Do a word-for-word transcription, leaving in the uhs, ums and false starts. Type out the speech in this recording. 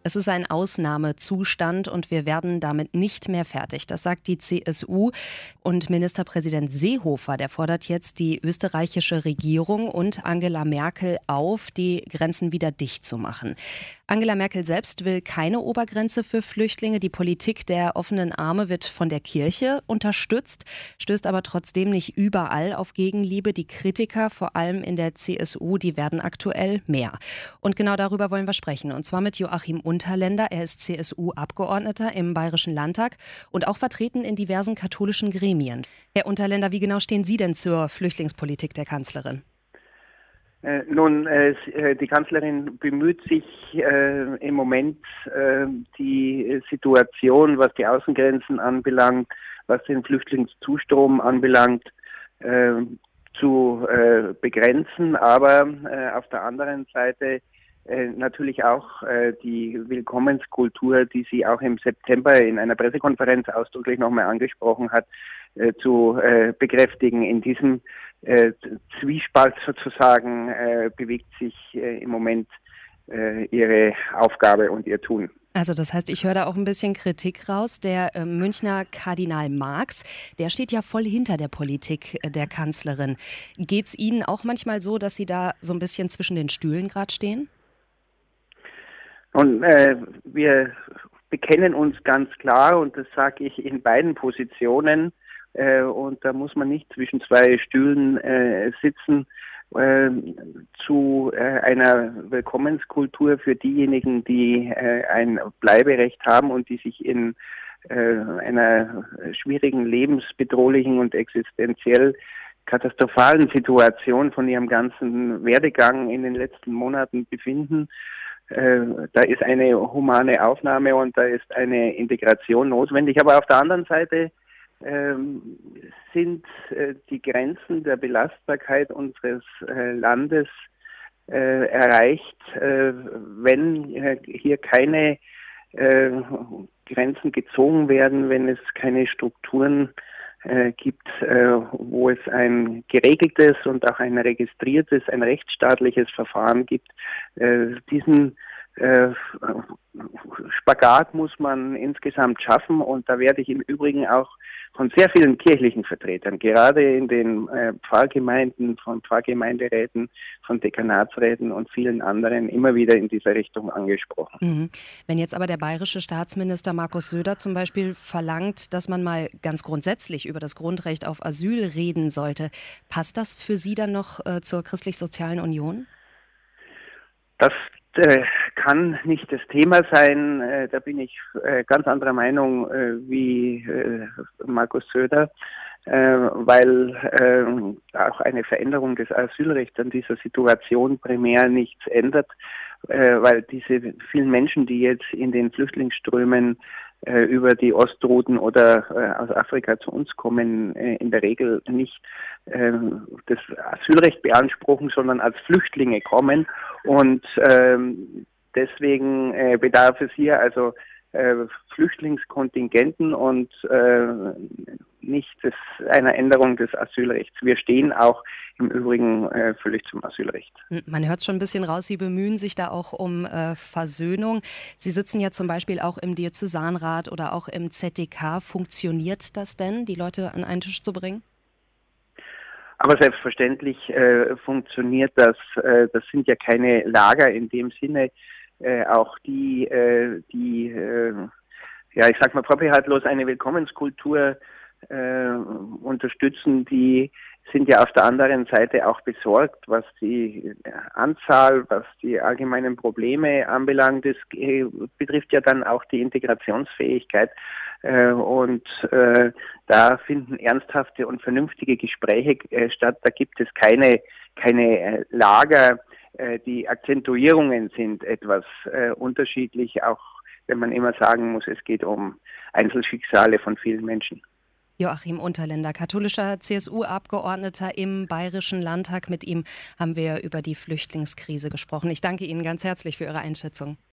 Es ist ein Ausnahmezustand und wir werden damit nicht mehr fertig. Das sagt die C S U. Und Ministerpräsident Seehofer, der fordert jetzt die österreichische Regierung und Angela Merkel auf, die Grenzen wieder dicht zu machen. Angela Merkel selbst will keine Obergrenze für Flüchtlinge. Die Politik der offenen Arme wird von der Kirche unterstützt, stößt aber trotzdem nicht überall auf Gegenliebe. Die Kritiker, vor allem in der C S U, die werden aktuell mehr. Und genau darüber wollen wir sprechen. Und zwar mit Joachim Unterländer. Er ist C S U-Abgeordneter im Bayerischen Landtag und auch vertreten in diversen katholischen Gremien. Herr Unterländer, wie genau stehen Sie denn zur Flüchtlingspolitik der Kanzlerin? Äh, nun, äh, die Kanzlerin bemüht sich äh, im Moment, äh, die Situation, was die Außengrenzen anbelangt, was den Flüchtlingszustrom anbelangt, äh, zu äh, begrenzen. Aber äh, auf der anderen Seite äh, natürlich auch äh, die Willkommenskultur, die sie auch im September in einer Pressekonferenz ausdrücklich nochmal angesprochen hat, äh, zu äh, bekräftigen. In diesem äh, Zwiespalt sozusagen äh, bewegt sich äh, im Moment äh, ihre Aufgabe und ihr Tun. Also das heißt, ich höre da auch ein bisschen Kritik raus. Der äh, Münchner Kardinal Marx, der steht ja voll hinter der Politik äh, der Kanzlerin. Geht's Ihnen auch manchmal so, dass Sie da so ein bisschen zwischen den Stühlen gerade stehen? Und äh, wir bekennen uns ganz klar, und das sage ich in beiden Positionen, äh, und da muss man nicht zwischen zwei Stühlen äh, sitzen, äh, zu äh, einer Willkommenskultur für diejenigen, die äh, ein Bleiberecht haben und die sich in äh, einer schwierigen, lebensbedrohlichen und existenziell katastrophalen Situation von ihrem ganzen Werdegang in den letzten Monaten befinden. Äh, da ist eine humane Aufnahme und da ist eine Integration notwendig. Aber auf der anderen Seite ähm, sind äh, die Grenzen der Belastbarkeit unseres äh, Landes äh, erreicht, äh, wenn äh, hier keine äh, Grenzen gezogen werden, wenn es keine Strukturen äh, gibt, äh, wo es ein geregeltes und auch ein registriertes, ein rechtsstaatliches Verfahren gibt. Äh, diesen äh, Spagat muss man insgesamt schaffen, und da werde ich im Übrigen auch von sehr vielen kirchlichen Vertretern, gerade in den äh, Pfarrgemeinden, von Pfarrgemeinderäten, von Dekanatsräten und vielen anderen immer wieder in dieser Richtung angesprochen. Mhm. Wenn jetzt aber der bayerische Staatsminister Markus Söder zum Beispiel verlangt, dass man mal ganz grundsätzlich über das Grundrecht auf Asyl reden sollte, passt das für Sie dann noch äh, zur Christlich-Sozialen Union? Das äh, kann nicht das Thema sein. Äh, da bin ich äh, ganz anderer Meinung äh, wie äh, Markus Söder, äh, weil äh, auch eine Veränderung des Asylrechts an dieser Situation primär nichts ändert, äh, weil diese vielen Menschen, die jetzt in den Flüchtlingsströmen äh, über die Ostrouten oder äh, aus Afrika zu uns kommen, äh, in der Regel nicht äh, das Asylrecht beanspruchen, sondern als Flüchtlinge kommen. Und ähm, deswegen äh, bedarf es hier also äh, Flüchtlingskontingenten und äh, nicht des, einer Änderung des Asylrechts. Wir stehen auch im Übrigen äh, völlig zum Asylrecht. Man hört schon ein bisschen raus, Sie bemühen sich da auch um äh, Versöhnung. Sie sitzen ja zum Beispiel auch im Diözesanrat oder auch im Z D K. Funktioniert das denn, die Leute an einen Tisch zu bringen? Aber selbstverständlich äh, funktioniert das. Äh, das sind ja keine Lager in dem Sinne. Äh, auch die, äh, die, äh, ja, ich sag mal vorbehaltlos eine Willkommenskultur äh, unterstützen, die sind ja auf der anderen Seite auch besorgt, was die Anzahl, was die allgemeinen Probleme anbelangt. Das äh, betrifft ja dann auch die Integrationsfähigkeit. Äh, und äh, da finden ernsthafte und vernünftige Gespräche äh, statt. Da gibt es keine, keine äh, Lager. Äh, die Akzentuierungen sind etwas äh, unterschiedlich, auch wenn man immer sagen muss, es geht um Einzelschicksale von vielen Menschen. Joachim Unterländer, katholischer C S U-Abgeordneter im Bayerischen Landtag. Mit ihm haben wir über die Flüchtlingskrise gesprochen. Ich danke Ihnen ganz herzlich für Ihre Einschätzung.